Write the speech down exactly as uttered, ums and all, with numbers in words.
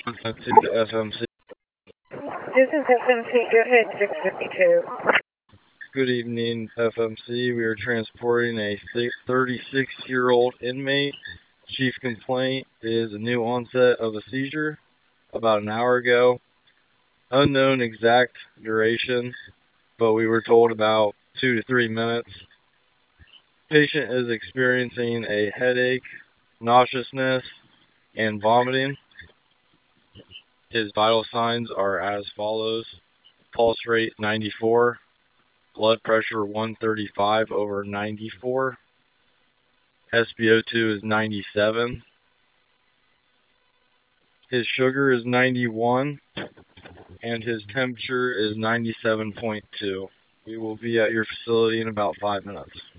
to the F M C. This is F M C, go ahead, six fifty-two. Good evening, F M C. We are transporting a thirty-six-year-old inmate. Chief complaint is a new onset of a seizure about an hour ago. Unknown exact duration, but we were told about two to three minutes. Patient is experiencing a headache, nauseousness, and vomiting. His vital signs are as follows: pulse rate ninety-four, blood pressure one thirty-five over ninety-four, S p O two is ninety-seven, his sugar is ninety-one, and his temperature is ninety-seven point two. We will be at your facility in about five minutes.